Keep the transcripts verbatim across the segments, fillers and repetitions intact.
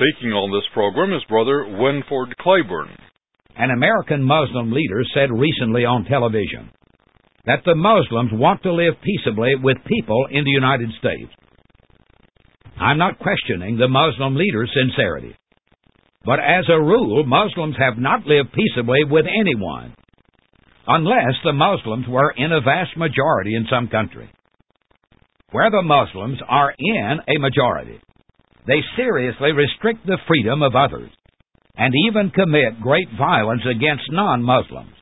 Speaking on this program is Brother Winford Claiborne. An American Muslim leader said recently on television that the Muslims want to live peaceably with people in the United States. I'm not questioning the Muslim leader's sincerity, but as a rule, Muslims have not lived peaceably with anyone, unless the Muslims were in a vast majority in some country. Where the Muslims are in a majority, they seriously restrict the freedom of others and even commit great violence against non-Muslims.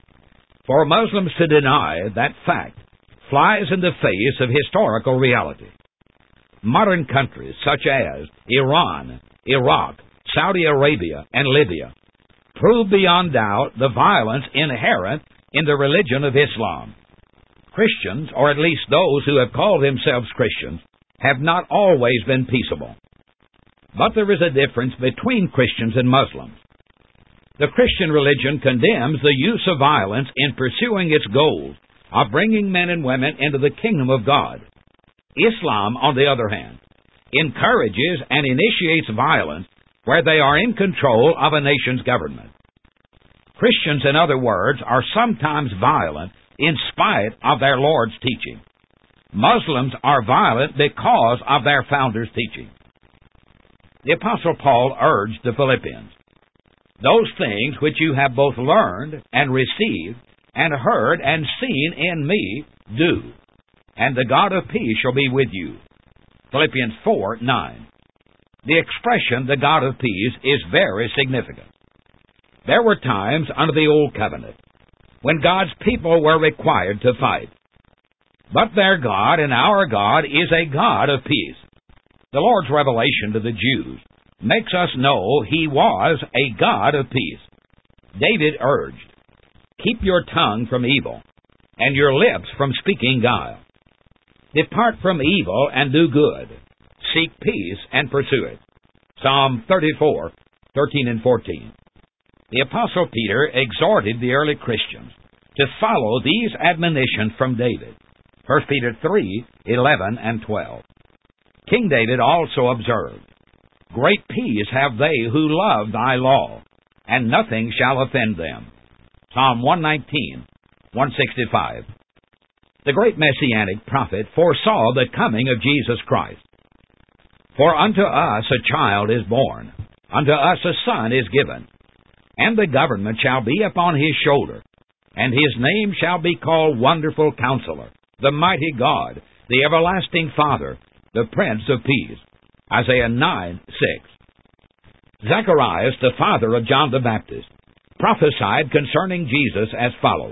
For Muslims to deny that fact flies in the face of historical reality. Modern countries such as Iran, Iraq, Saudi Arabia, and Libya prove beyond doubt the violence inherent in the religion of Islam. Christians, or at least those who have called themselves Christians, have not always been peaceable. But there is a difference between Christians and Muslims. The Christian religion condemns the use of violence in pursuing its goals of bringing men and women into the kingdom of God. Islam, on the other hand, encourages and initiates violence where they are in control of a nation's government. Christians, in other words, are sometimes violent in spite of their Lord's teaching. Muslims are violent because of their founder's teaching. The Apostle Paul urged the Philippians, "Those things which you have both learned and received and heard and seen in me, do, and the God of peace shall be with you." Philippians four nine. The expression, "the God of peace," is very significant. There were times under the Old Covenant when God's people were required to fight. But their God and our God is a God of peace. The Lord's revelation to the Jews makes us know He was a God of peace. David urged, "Keep your tongue from evil, and your lips from speaking guile. Depart from evil and do good. Seek peace and pursue it." Psalm thirty-four, thirteen and fourteen. The Apostle Peter exhorted the early Christians to follow these admonitions from David. First Peter three, eleven and twelve. King David also observed, "Great peace have they who love thy law, and nothing shall offend them." Psalm one nineteen, one sixty-five. The great Messianic prophet foresaw the coming of Jesus Christ. "For unto us a child is born, unto us a son is given, and the government shall be upon his shoulder, and his name shall be called Wonderful Counselor, the Mighty God, the Everlasting Father, the Prince of Peace." Isaiah nine six. Zacharias, the father of John the Baptist, prophesied concerning Jesus as follows,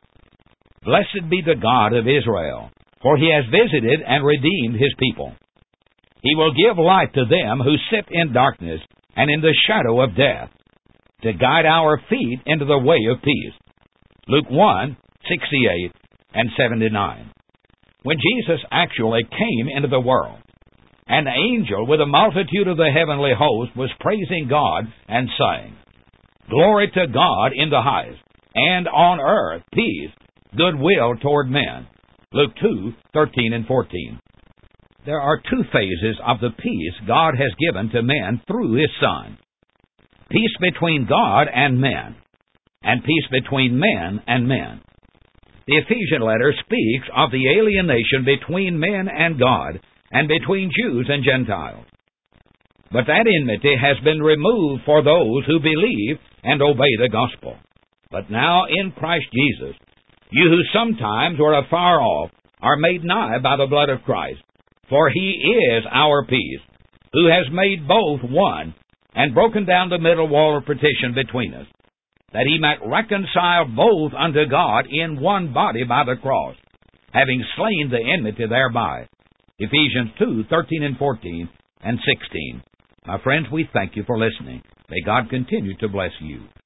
"Blessed be the God of Israel, for he has visited and redeemed his people. He will give light to them who sit in darkness and in the shadow of death, to guide our feet into the way of peace." Luke one sixty-eight and seventy-nine. When Jesus actually came into the world, an angel with a multitude of the heavenly host was praising God and saying, "Glory to God in the highest, and on earth peace, goodwill toward men." Luke two thirteen and fourteen. There are two phases of the peace God has given to men through His Son. Peace between God and men, and peace between men and men. The Ephesian letter speaks of the alienation between men and God, and between Jews and Gentiles. But that enmity has been removed for those who believe and obey the gospel. But now in Christ Jesus, you who sometimes were afar off are made nigh by the blood of Christ, for He is our peace, who has made both one, and broken down the middle wall of partition between us, that He might reconcile both unto God in one body by the cross, having slain the enmity thereby. Ephesians two thirteen and fourteen and sixteen. My friends, we thank you for listening. May God continue to bless you.